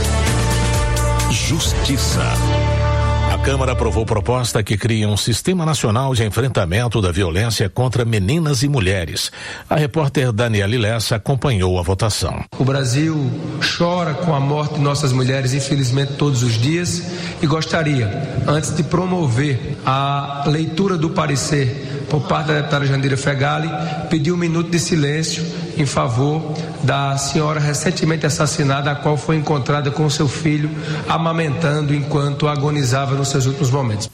Justiça. A Câmara aprovou proposta que cria um Sistema Nacional de Enfrentamento da Violência contra Meninas e Mulheres. A repórter Daniele Lessa acompanhou a votação. O Brasil chora com a morte de nossas mulheres, infelizmente, todos os dias, e gostaria, antes de promover a leitura do parecer por parte da deputada Jandira Fegali, pedir 1 minuto de silêncio em favor da senhora recentemente assassinada, a qual foi encontrada com seu filho amamentando enquanto agonizava nos seus últimos momentos.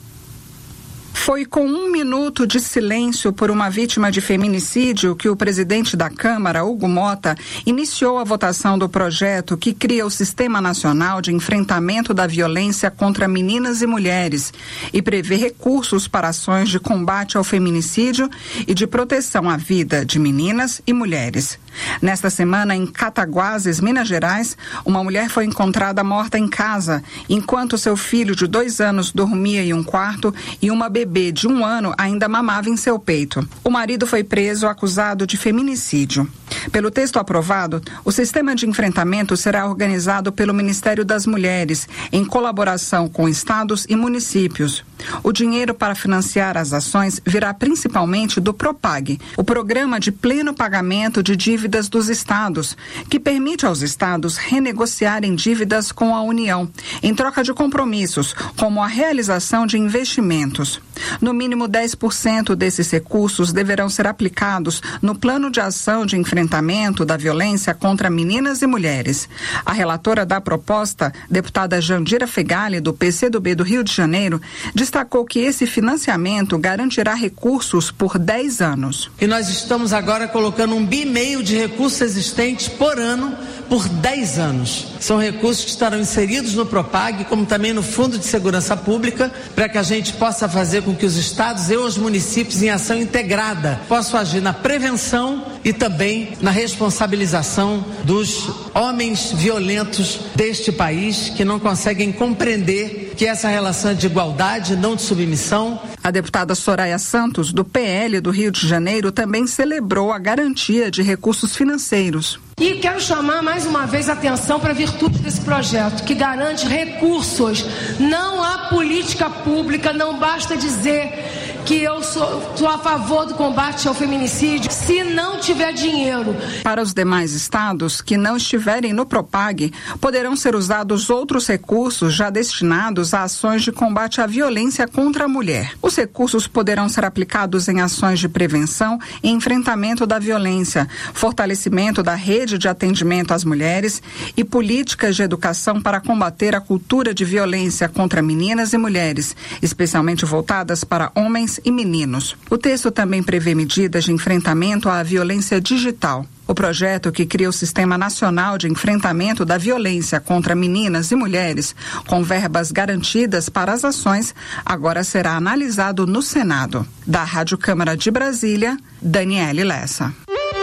Foi com 1 minuto de silêncio por uma vítima de feminicídio que o presidente da Câmara, Hugo Mota, iniciou a votação do projeto que cria o Sistema Nacional de Enfrentamento da Violência contra Meninas e Mulheres e prevê recursos para ações de combate ao feminicídio e de proteção à vida de meninas e mulheres. Nesta semana, em Cataguases, Minas Gerais, uma mulher foi encontrada morta em casa, enquanto seu filho de 2 anos dormia em um quarto e uma bebê de 1 ano ainda mamava em seu peito. O marido foi preso acusado de feminicídio. Pelo texto aprovado, o sistema de enfrentamento será organizado pelo Ministério das Mulheres, em colaboração com estados e municípios. O dinheiro para financiar as ações virá principalmente do PROPAG, o Programa de Pleno Pagamento de Dívidas dos Estados, que permite aos estados renegociarem dívidas com a União, em troca de compromissos, como a realização de investimentos. No mínimo 10% desses recursos deverão ser aplicados no Plano de Ação de Enfrentamento da Violência contra Meninas e Mulheres. A relatora da proposta, deputada Jandira Fegali, do PCdoB do Rio de Janeiro, destacou que esse financiamento garantirá recursos por 10 anos. E nós estamos agora colocando 1,5 bilhão de recursos existentes por ano por 10 anos. São recursos que estarão inseridos no PROPAG, como também no Fundo de Segurança Pública, para que a gente possa fazer com que os estados e os municípios, em ação integrada, possam agir na prevenção e também na responsabilização dos homens violentos deste país, que não conseguem compreender que essa relação é de igualdade, não de submissão. A deputada Soraya Santos, do PL do Rio de Janeiro, também celebrou a garantia de recursos financeiros. E quero chamar mais uma vez a atenção para a virtude desse projeto, que garante recursos. Não há política pública, não basta dizer que eu sou a favor do combate ao feminicídio, se não tiver dinheiro. Para os demais estados que não estiverem no PROPAG, poderão ser usados outros recursos já destinados a ações de combate à violência contra a mulher. Os recursos poderão ser aplicados em ações de prevenção e enfrentamento da violência, fortalecimento da rede de atendimento às mulheres e políticas de educação para combater a cultura de violência contra meninas e mulheres, especialmente voltadas para homens e meninos. O texto também prevê medidas de enfrentamento à violência digital. O projeto, que cria o Sistema Nacional de Enfrentamento da Violência contra Meninas e Mulheres, com verbas garantidas para as ações, agora será analisado no Senado. Da Rádio Câmara de Brasília, Daniele Lessa.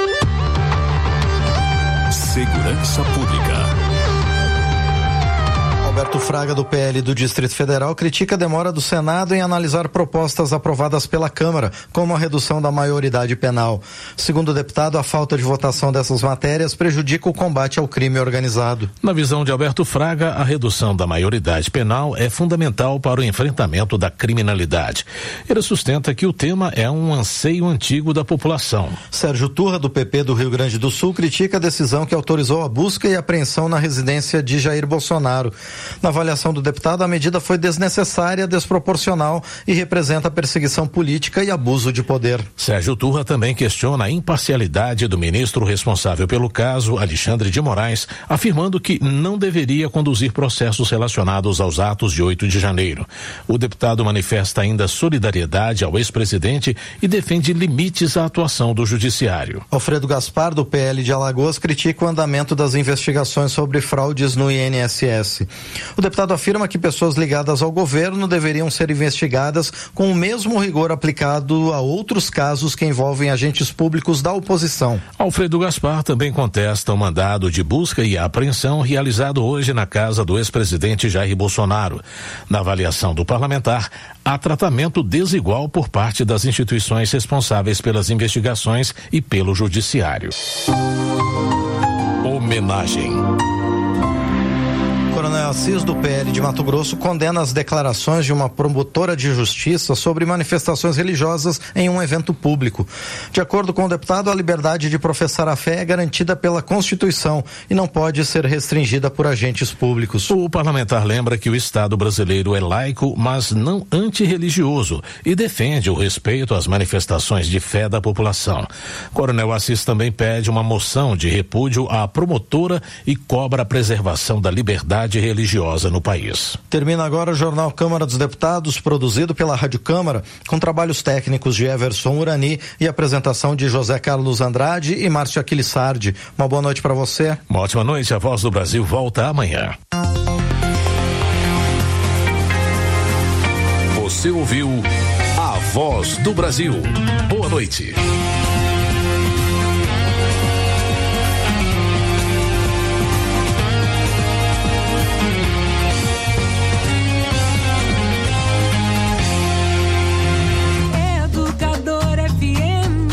Segurança Pública. Alberto Fraga, do PL do Distrito Federal, critica a demora do Senado em analisar propostas aprovadas pela Câmara, como a redução da maioridade penal. Segundo o deputado, a falta de votação dessas matérias prejudica o combate ao crime organizado. Na visão de Alberto Fraga, a redução da maioridade penal é fundamental para o enfrentamento da criminalidade. Ele sustenta que o tema é um anseio antigo da população. Sérgio Turra, do PP do Rio Grande do Sul, critica a decisão que autorizou a busca e apreensão na residência de Jair Bolsonaro. Na avaliação do deputado, a medida foi desnecessária, desproporcional e representa perseguição política e abuso de poder. Sérgio Turra também questiona a imparcialidade do ministro responsável pelo caso, Alexandre de Moraes, afirmando que não deveria conduzir processos relacionados aos atos de 8 de janeiro. O deputado manifesta ainda solidariedade ao ex-presidente e defende limites à atuação do judiciário. Alfredo Gaspar, do PL de Alagoas, critica o andamento das investigações sobre fraudes no INSS. O deputado afirma que pessoas ligadas ao governo deveriam ser investigadas com o mesmo rigor aplicado a outros casos que envolvem agentes públicos da oposição. Alfredo Gaspar também contesta o mandado de busca e apreensão realizado hoje na casa do ex-presidente Jair Bolsonaro. Na avaliação do parlamentar, há tratamento desigual por parte das instituições responsáveis pelas investigações e pelo judiciário. Homenagem. Coronel Assis, do PL de Mato Grosso, condena as declarações de uma promotora de justiça sobre manifestações religiosas em um evento público. De acordo com o deputado, a liberdade de professar a fé é garantida pela Constituição e não pode ser restringida por agentes públicos. O parlamentar lembra que o Estado brasileiro é laico, mas não antirreligioso, e defende o respeito às manifestações de fé da população. Coronel Assis também pede uma moção de repúdio à promotora e cobra a preservação da liberdade religiosa no país. Termina agora o Jornal Câmara dos Deputados, produzido pela Rádio Câmara, com trabalhos técnicos de Everson Urani e apresentação de José Carlos Andrade e Márcio Aquilissardi. Uma boa noite para você. Uma ótima noite. A Voz do Brasil volta amanhã. Você ouviu A Voz do Brasil. Boa noite. Educador FM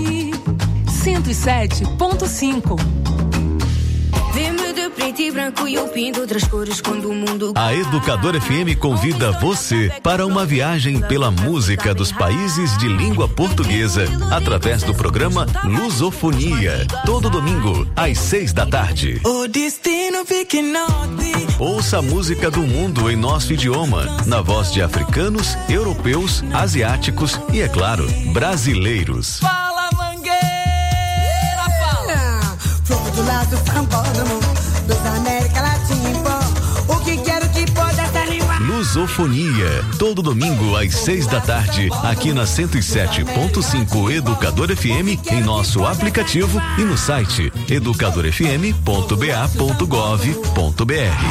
107.5. Preto e branco e eu pinto outras cores quando o mundo... A Educadora FM convida você para uma viagem pela música dos países de língua portuguesa, através do programa Lusofonia, todo domingo, às 6 da tarde. O destino fica norte. Ouça a música do mundo em nosso idioma, na voz de africanos, europeus, asiáticos e, é claro, brasileiros. Fala, Mangueira, fala! Fogo do lado frampódromo dos América Latina, o que quero que pode essa língua. Lusofonia, todo domingo às 6 da tarde, aqui na 107.5 Educador FM, em nosso aplicativo e no site educadorfm.ba.gov.br.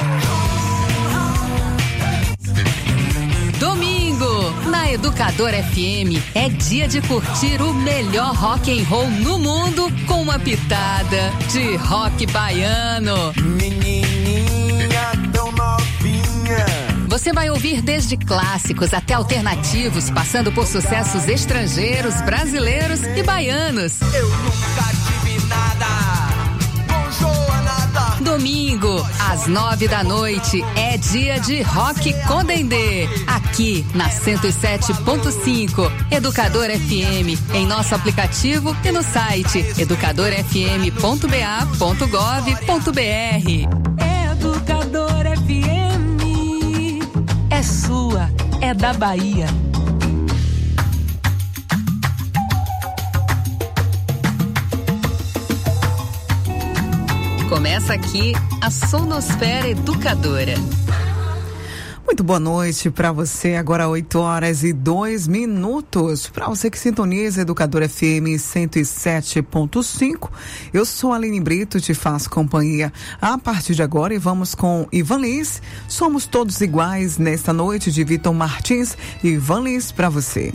Domingo, na Educador FM, é dia de curtir o melhor rock and roll no mundo com uma pitada de rock baiano. Menininha tão novinha. Você vai ouvir desde clássicos até alternativos, passando por sucessos estrangeiros, brasileiros e baianos. Eu nunca tive nada. Domingo, às 9 da noite, é dia de Rock com Dendê, aqui na 107.5 Educador FM, em nosso aplicativo e no site educadorfm.ba.gov.br. Educador FM é sua, é da Bahia. Começa aqui a Sonosfera Educadora. Muito boa noite para você, agora 8h02. Para você que sintoniza Educador FM 107.5, eu sou a Aline Brito, te faço companhia a partir de agora e vamos com Ivan Lins. Somos todos iguais nesta noite de Vitor Martins e Ivan Lins para você.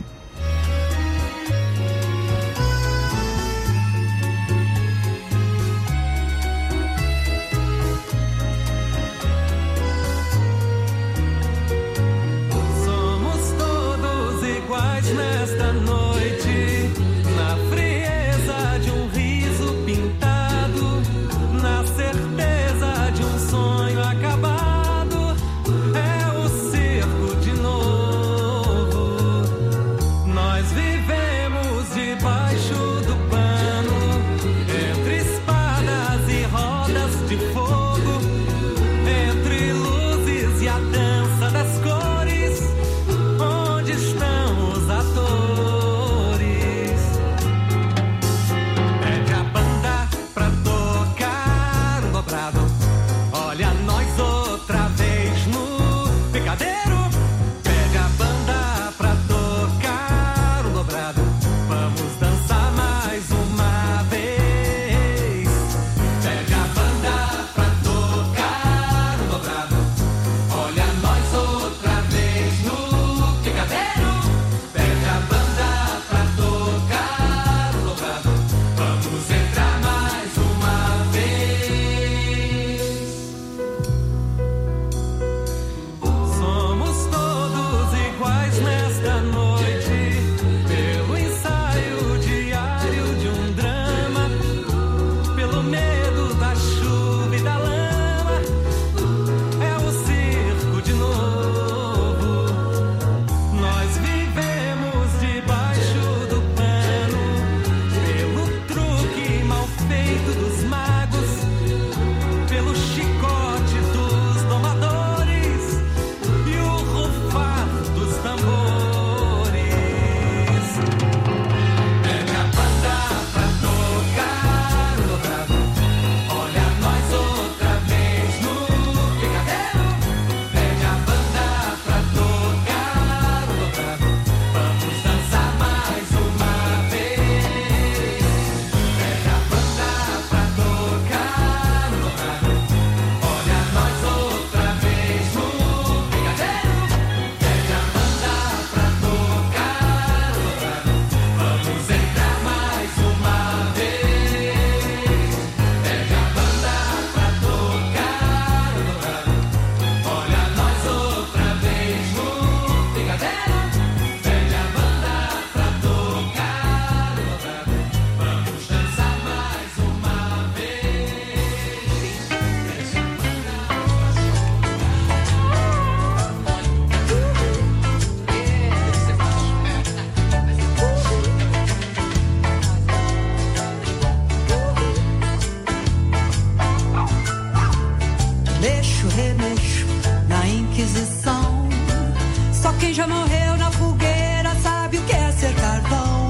quem já morreu na fogueira sabe o que é ser carvão.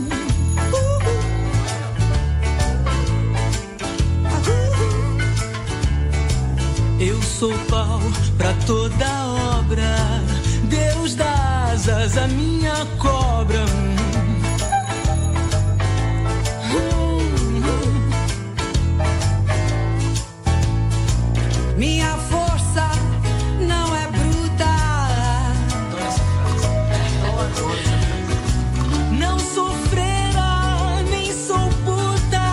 Eu sou pau pra toda obra, Deus dá asas à minha cobra. Minha força não é bruta, não sou freira, nem sou puta,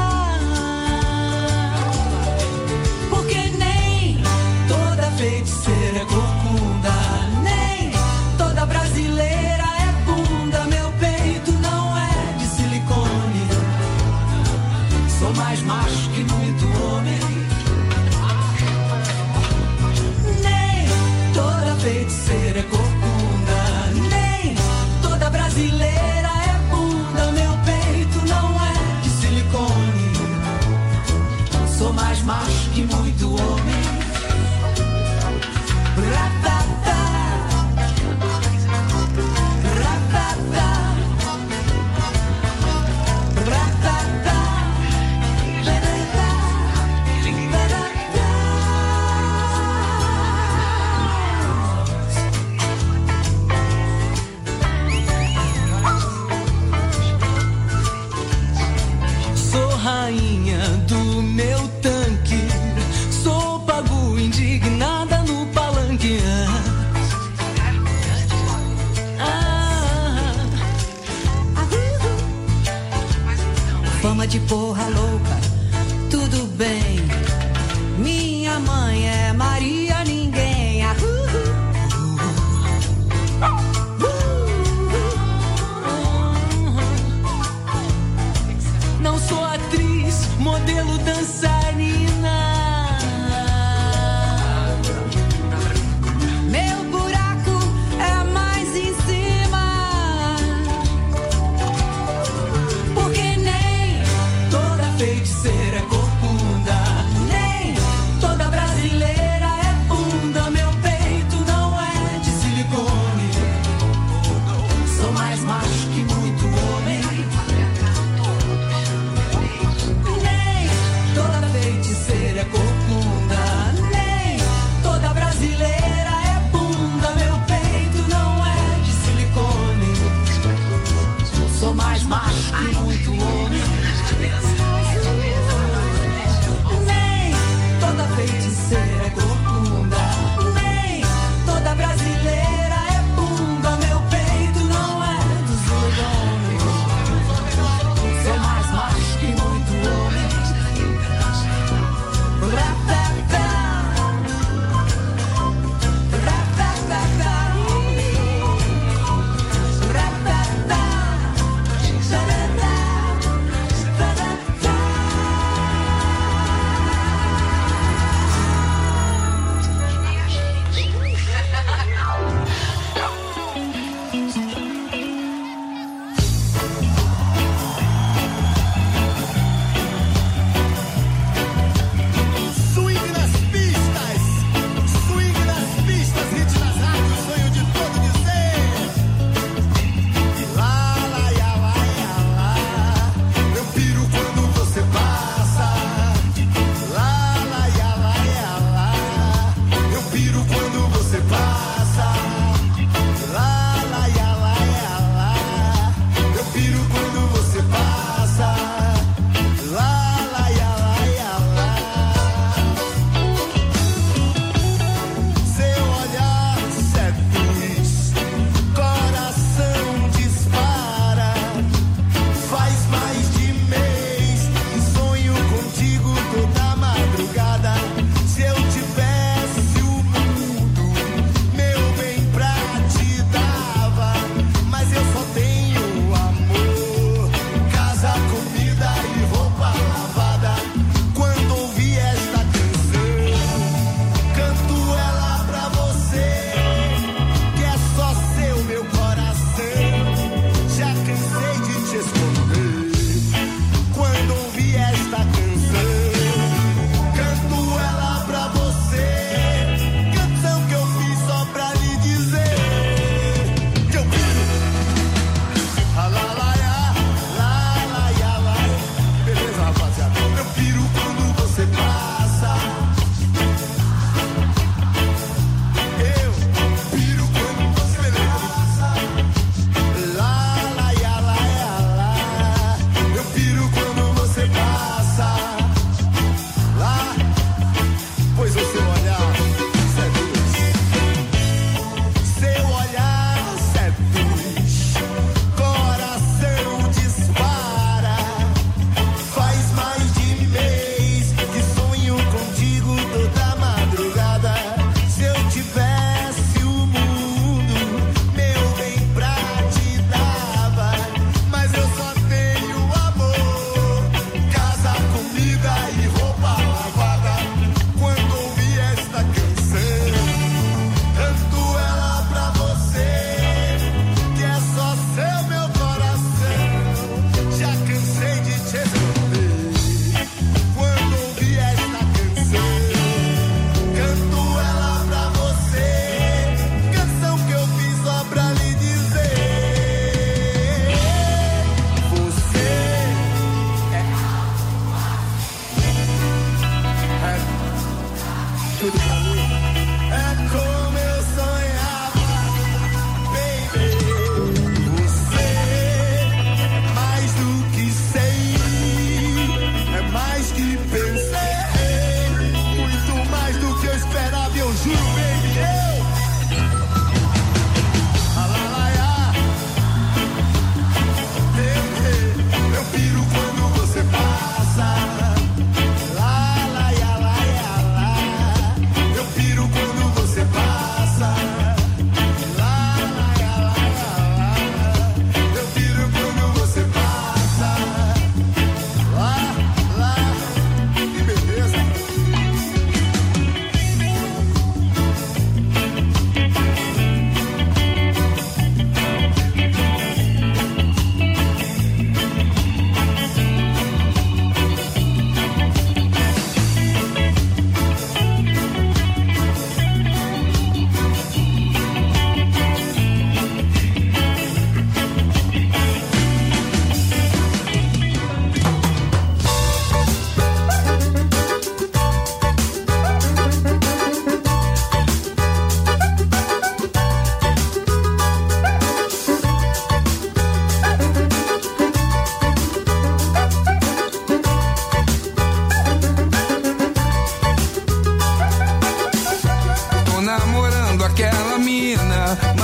porque nem toda feiticeira é corcunda, nem toda brasileira é bunda. Meu peito não é de silicone, sou mais macho que muito homem. Feiticeira é corcunda, nem toda brasileira é bunda. Meu peito não é de silicone, sou mais macho que muito homem. Ratatá, ratatá, ratatá, rainha do meu tanque, sou pago indignada no palanque. Fama de porra louca, tudo bem. Minha mãe é Maria Ninguém. Não sou atriz, modelo, dançarina. Meu buraco é mais em cima, porque nem toda feiticeira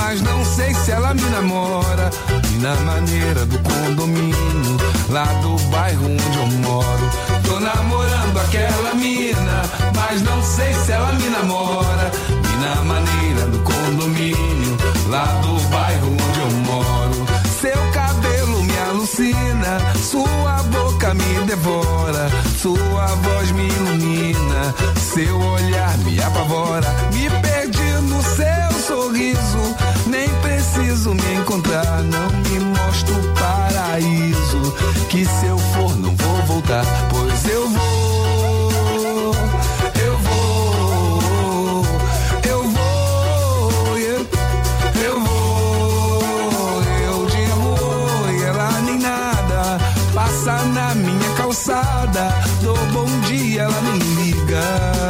mas não sei se ela me namora. E na maneira do condomínio, lá do bairro onde eu moro. Tô namorando aquela mina, mas não sei se ela me namora. E na maneira do condomínio, lá do bairro onde eu moro. Seu cabelo me alucina, sua boca me devora, sua voz me ilumina, seu olhar me apavora. Me perdi no seu sorriso, nem preciso me encontrar. Não me mostra o paraíso, que se eu for não vou voltar. Pois eu vou. Passa na minha calçada, dou bom dia, ela nem liga.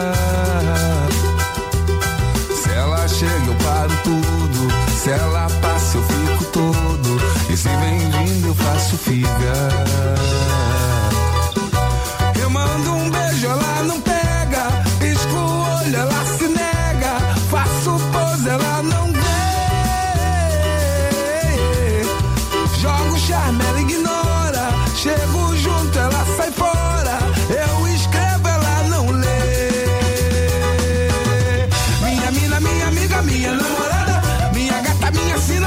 Se ela chega eu paro tudo, se ela passa eu fico todo, e se vem vindo eu faço figa.